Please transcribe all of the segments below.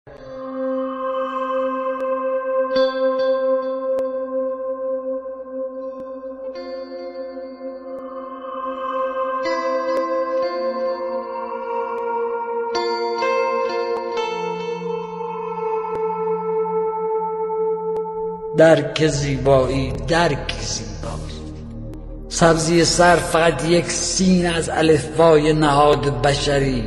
درک زیبایی درکی زیباست. سبزی سر فقط یک سین از الفبای نهاد بشری.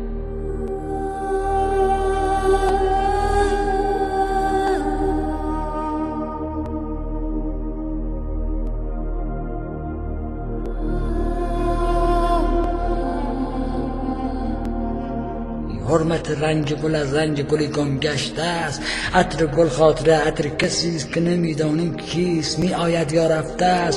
حرمت رنگ گل از رنگ گلی گم گشته است. عطر گل خاطره عطر کسی است که نمیدانیم کیست، می آید یا رفته است.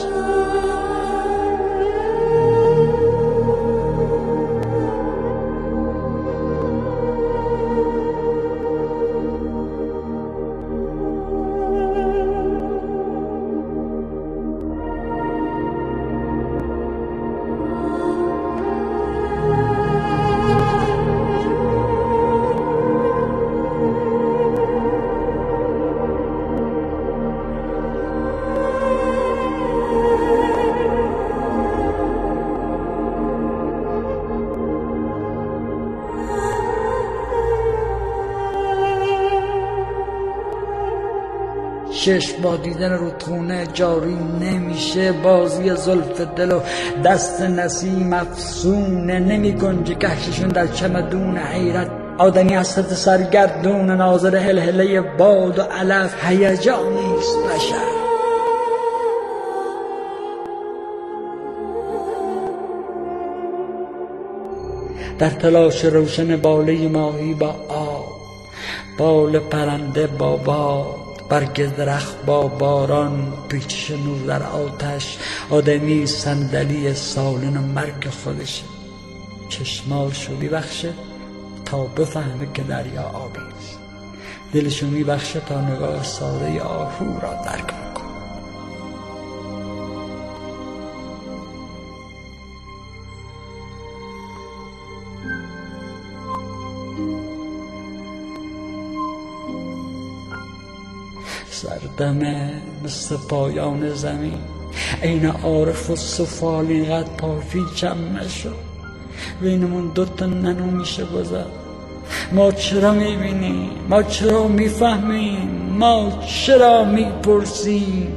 چشم با دیدن رودخونه جاری نمیشه. بازی زلف دل و دست نسیم افسونه، نمی گنجه گشتشون در چمدون حیرت. آدمی حسرت سرگردون، ناظر هلهله باد و علف. هیجانیست بشر. در تلاش روشن باله ماهی با آب، بال پرنده با باد، برگ درخت با باران، پیچش نور در آتش. آدمی صندلی سالن و مرگ خودشه. چشماشو میبخشه تا بفهمه که دریا آبیست. دلشو میبخشه تا نگاه ساده آهو را درک کنه. سردمه مثل پایان زمین، عین عارف و سفال اینقدر پاپیچم نشد. بینمون دوتا ننو میشه گذار. ما چرا میبینیم؟ ما چرا میفهمیم؟ ما چرا میپرسیم؟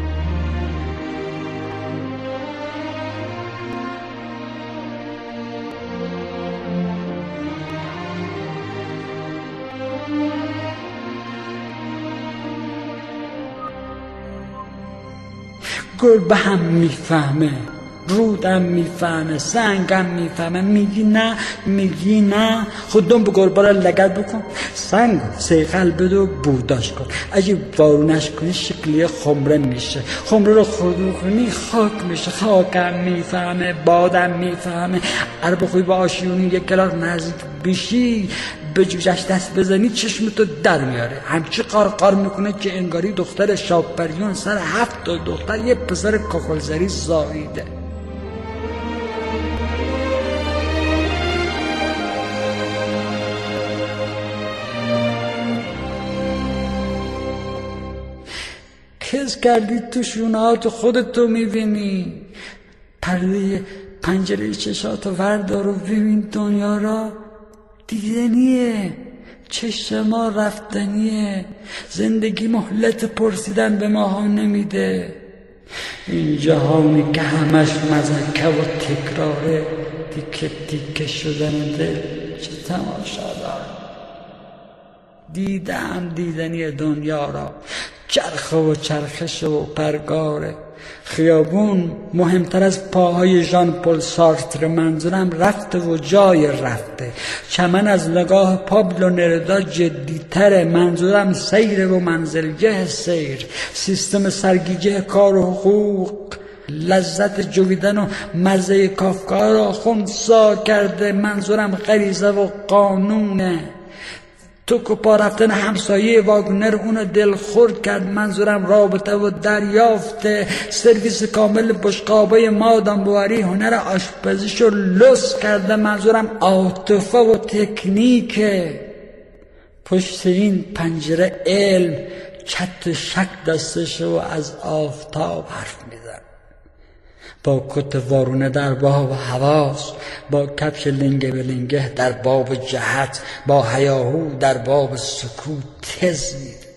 گل به هم میفهمه، رودم میفهمه، سنگم میفهمه. میگی نه، میگی نه. خودم به گربه را لگد بکن، سنگ سیقل بده و بوداش کن. اگه وارونش کنی شکلی خمره میشه، خمره رو خودو کنی خاک میشه. خاکم میفهمه، بادم میفهمه. ار بخوی با آشیونی یک کلار نزدیک بشی، به جوجش دست بزنی چشمتو در میاره. همچی قارقار میکنه که انگاری دختر شاپریون سر 7 دختر یه پسر کاکلزری زاییده. کس کردی تو شونهات خودتو میبینی. پرده پنجره چشاتو وردار و ببین دنیا را. دیدنیه، چشم ما رفتنیه. زندگی مهلت پرسیدن به ماها نمیده. این جهانی که همش مزکه و تکراره، تیکه تیکه شدن دل چه تماشا دار. دیدم دیدنی دنیا را، چرخه و چرخش و پرگاره. خیابون مهمتر از پاهای ژان پل سارتر. منظورم رفته و جای رفته. چمن از نگاه پابلو نردا جدیتره. منظورم سیر و منزلگه سیر. سیستم سرگیجه کار و حقوق لذت جویدن و مزه کافکا را خنثی کرده. منظورم غریزه و قانونه. تو که پا رفتن همسایه واگنر اونو دلخورد کرد. منظورم رابطه و دریافته. سرویس کامل بشقابای مادام بواری هنر آشپزیشو لوس کرده. منظورم عاطفه و تکنیکه. پشت این پنجره علم چت و شک دستش و از آفتاب حرف میزن. با کت وارونه در باب حواس، با کفش لنگه به لنگه در باب جهت، با هیاهو در باب سکوت تز میده.